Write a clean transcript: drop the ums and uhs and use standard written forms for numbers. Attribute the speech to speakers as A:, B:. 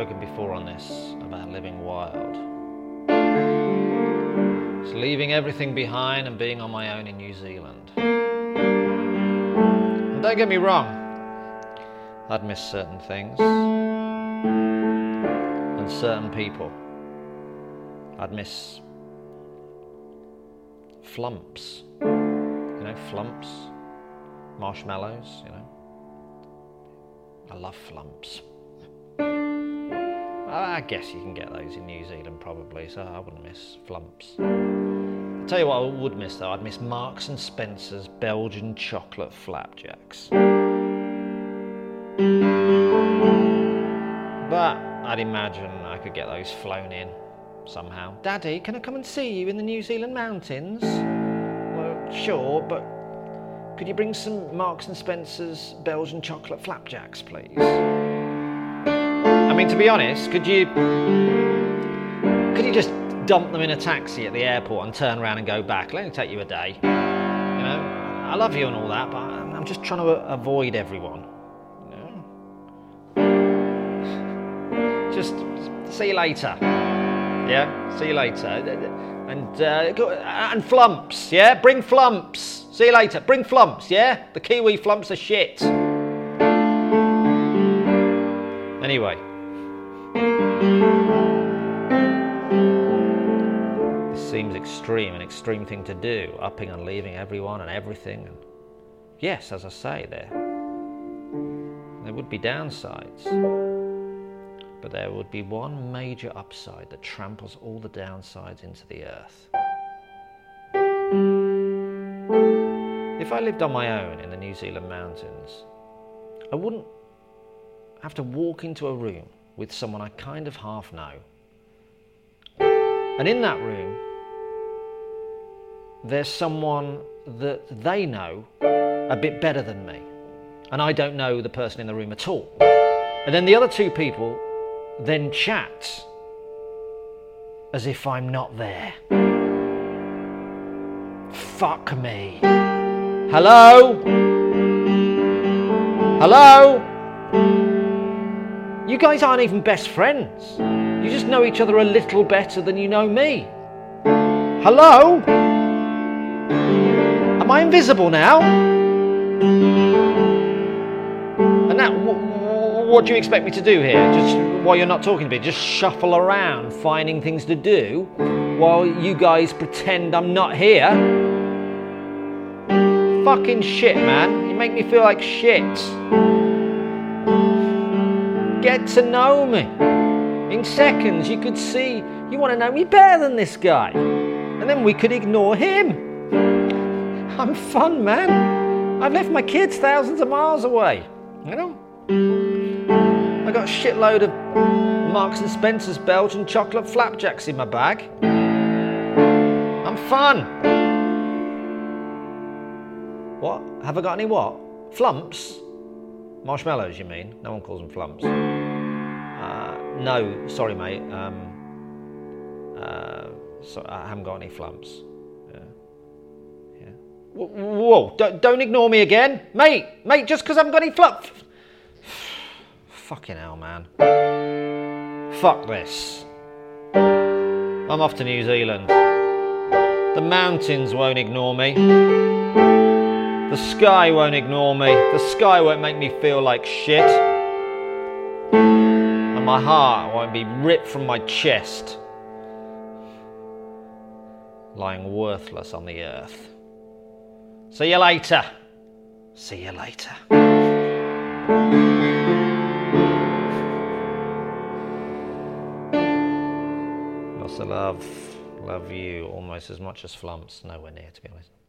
A: spoken before on this about living wild. It's leaving everything behind and being on my own in New Zealand. And don't get me wrong, I'd miss certain things and certain people. I'd miss flumps, flumps, marshmallows, I love flumps. I guess you can get those in New Zealand probably, so I wouldn't miss flumps. I'll tell you what I would miss though, I'd miss Marks and Spencer's Belgian chocolate flapjacks. But I'd imagine I could get those flown in somehow. Daddy, can I come and see you in the New Zealand mountains? Well, sure, but could you bring some Marks and Spencer's Belgian chocolate flapjacks, please? I mean, to be honest, could you just dump them in a taxi at the airport and turn around and go back? It'll only take you a day. I love you and all that, but I'm just trying to avoid everyone. Just see you later. Yeah, see you later. And flumps, yeah? Bring flumps. See you later. Bring flumps, yeah? The Kiwi flumps are shit. Anyway. This seems extreme, an extreme thing to do, upping and leaving everyone and everything. And yes, as I say, there would be downsides. But there would be one major upside that tramples all the downsides into the earth. If I lived on my own in the New Zealand mountains, I wouldn't have to walk into a room with someone I kind of half know. And in that room, there's someone that they know a bit better than me. And I don't know the person in the room at all. And then the other two people then chat as if I'm not there. Fuck me. Hello? Hello? You guys aren't even best friends. You just know each other a little better than you know me. Hello? Am I invisible now? And now, what do you expect me to do here? Just while you're not talking to me, just shuffle around finding things to do while you guys pretend I'm not here? Fucking shit, man. You make me feel like shit. Get to know me. In seconds, you could see you want to know me better than this guy. And then we could ignore him. I'm fun, man. I've left my kids thousands of miles away. I got a shitload of Marks and Spencer's Belgian chocolate flapjacks in my bag. I'm fun. What? Have I got any what? Flumps? Marshmallows, you mean? No one calls them flumps. No, sorry, mate. So I haven't got any flumps. Yeah. Whoa! Don't ignore me again, mate. Just because I haven't got any flumps. Fucking hell, man. Fuck this. I'm off to New Zealand. The mountains won't ignore me. The sky won't ignore me. The sky won't make me feel like shit. And my heart won't be ripped from my chest, lying worthless on the earth. See you later. See you later. Lots of love. Love you almost as much as flumps. Nowhere near, to be honest.